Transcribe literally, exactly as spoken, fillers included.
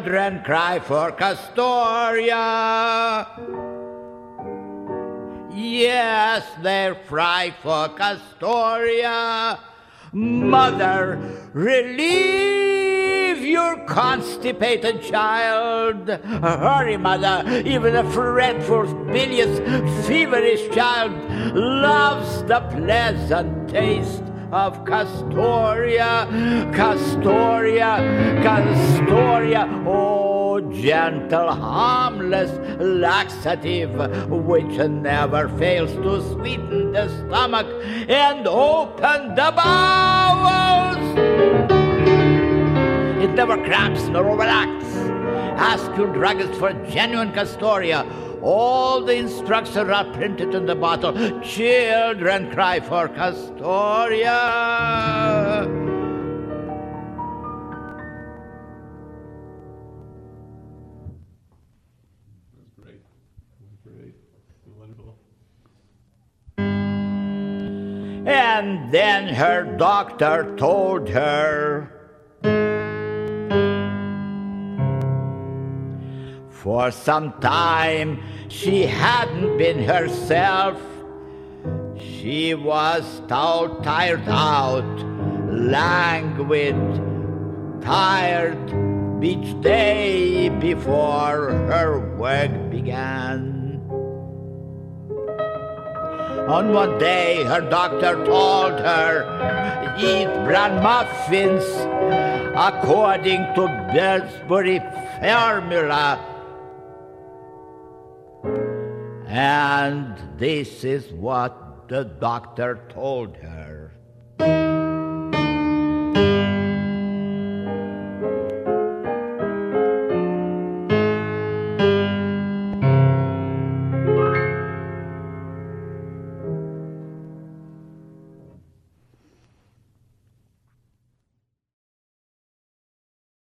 Children cry for Castoria. Yes, they cry for Castoria. Mother, relieve your constipated child. Hurry, mother, even a fretful, bilious, feverish child loves the pleasant taste of Castoria, Castoria, Castoria, oh gentle, harmless laxative, which never fails to sweeten the stomach and open the bowels. It never cramps nor overacts. Ask your druggist for genuine Castoria. All the instructions are printed in the bottle. Children cry for Castoria. That's great. That's great. Wonderful. And then her doctor told her, for some time she hadn't been herself. She was stout, tired out, languid, tired each day before her work began. On one day her doctor told her, eat bran muffins according to Pillsbury formula. And this is what the doctor told her.